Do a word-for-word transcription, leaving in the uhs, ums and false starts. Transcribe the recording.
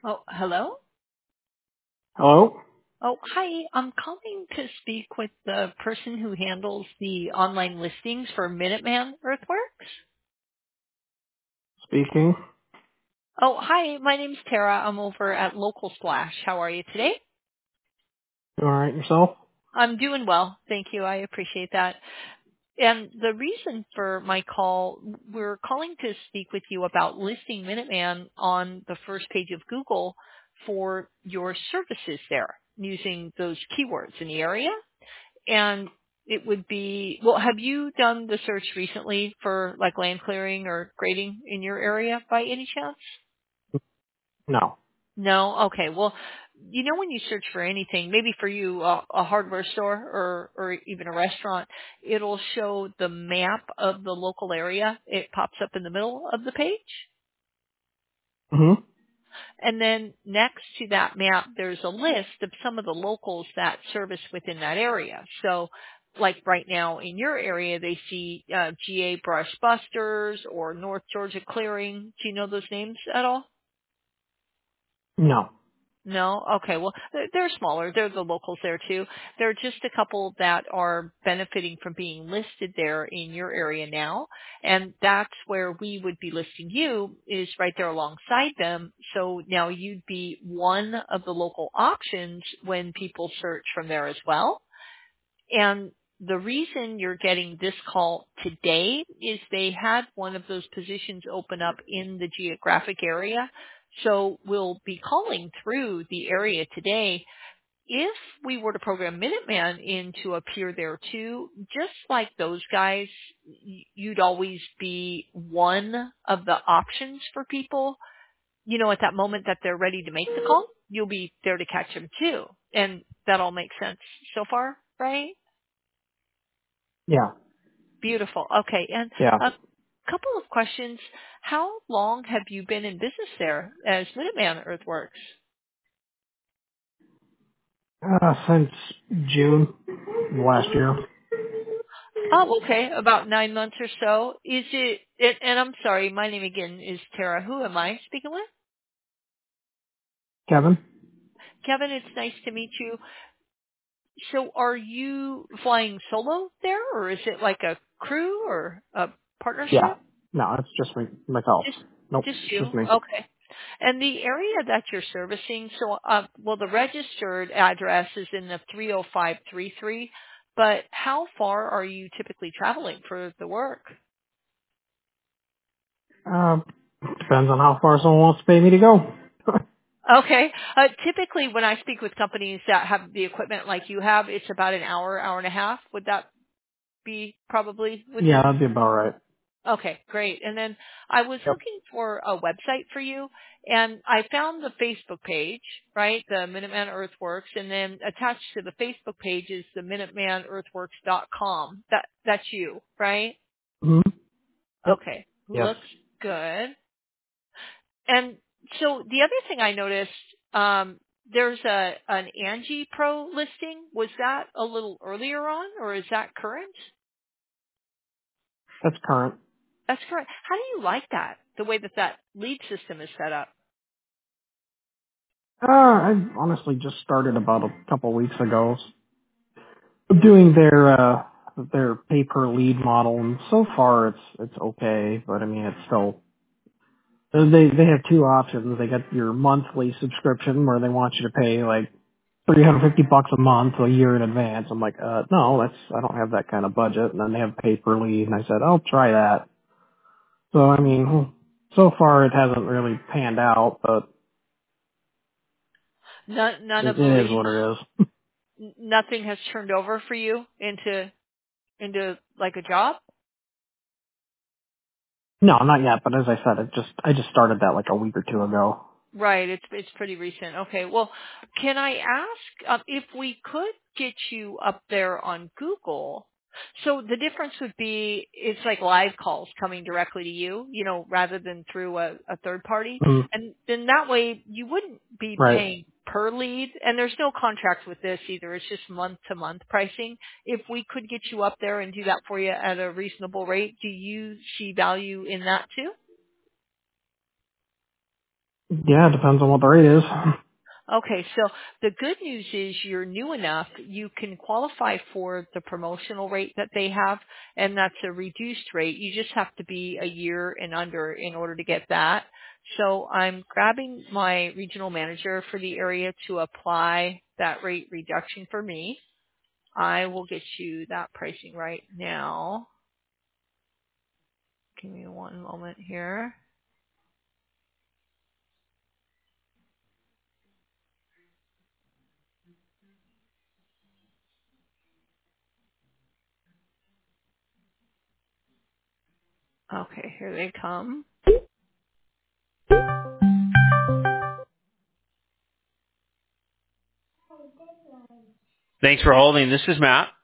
Oh, hello? Hello? Oh, hi. I'm calling to speak with the person who handles the online listings for Minuteman Earthworks. Speaking. Oh, hi. My name's Tara. I'm over at Local Splash. How are you today? You alright yourself? I'm doing well. Thank you. I appreciate that. And the reason for my call, we're calling to speak with you about listing Minuteman on the first page of Google for your services there using those keywords in the area. And it would be, well, have you done the search recently for like land clearing or grading in your area by any chance? No. No? Okay. Well, you know when you search for anything, maybe for you a, a hardware store or, or even a restaurant, it'll show the map of the local area. It pops up in the middle of the page. Mm-hmm. And then next to that map, there's a list of some of the locals that service within that area. So like right now in your area, they see uh, G A Brush Busters or North Georgia Clearing. Do you know those names at all? No. No? Okay. Well, they're they're smaller. They're the locals there too. There are just a couple that are benefiting from being listed there in your area now. And that's where we would be listing you is right there alongside them. So now you'd be one of the local options when people search from there as well. And the reason you're getting this call today is they had one of those positions open up in the geographic area. So we'll be calling through the area today. If we were to program Minuteman in to appear there too, just like those guys, y- you'd always be one of the options for people. You know, at that moment that they're ready to make the call, you'll be there to catch them too. And that all makes sense so far, right? Yeah. Beautiful. Okay. And Yeah. a couple of questions. How long have you been in business there as Minuteman Earthworks? Uh, since June of last year. Oh, okay. About nine months or so. Is it, it, and I'm sorry, my name again is Tara. Who am I speaking with? Kevin? Kevin, it's nice to meet you. So are you flying solo there or is it like a crew or a Yeah. partnership? No, it's just me, myself. Just, Nope, just it's you. just me. Okay. And the area that you're servicing, so, uh, well, the registered address is in the three oh five three three, but how far are you typically traveling for the work? Uh, depends on how far someone wants to pay me to go. Okay. Uh, typically, when I speak with companies that have the equipment like you have, it's about an hour, hour and a half. Would that be probably Yeah, within? that'd be about right. Okay, great. And then I was Yep. looking for a website for you, and I found the Facebook page, right, the Minuteman Earthworks, and then attached to the Facebook page is the minuteman earthworks dot com. That that's you, right? Mm-hmm. Yep. Okay, Yes. looks good. And so the other thing I noticed, um, there's a an Angie Pro listing. Was that a little earlier on, or is that current? That's current. That's correct. How do you like that? The way that that lead system is set up. Uh, I honestly just started about a couple weeks ago doing their, uh, their pay per lead model, and so far it's, it's okay, but I mean, it's still Uh, They they have two options. They got your monthly subscription where they want you to pay like three hundred fifty bucks a month a year in advance. I'm like, uh, no, that's I don't have that kind of budget. And then they have pay per lead, and I said, I'll try that. So I mean, so far it hasn't really panned out, but None, none it, of the it is leads, what it is. n- nothing has turned over for you into into like a job. No, not yet. But as I said, it just I just started that like a week or two ago. Right. It's it's pretty recent. Okay. Well, can I ask um, if we could get you up there on Google? So the difference would be it's like live calls coming directly to you, you know, rather than through a, a third party. Mm, And then that way you wouldn't be right. paying per lead. And there's no contract with this either. It's just month to month pricing. If we could get you up there and do that for you at a reasonable rate, do you see value in that too? Yeah, it depends on what the rate is. Okay, so the good news is you're new enough, you can qualify for the promotional rate that they have, and that's a reduced rate. You just have to be a year and under in order to get that. So I'm grabbing my regional manager for the area to apply that rate reduction for me. I will get you that pricing right now. Give me one moment here. Okay, here they come. Thanks for holding. This is Matt.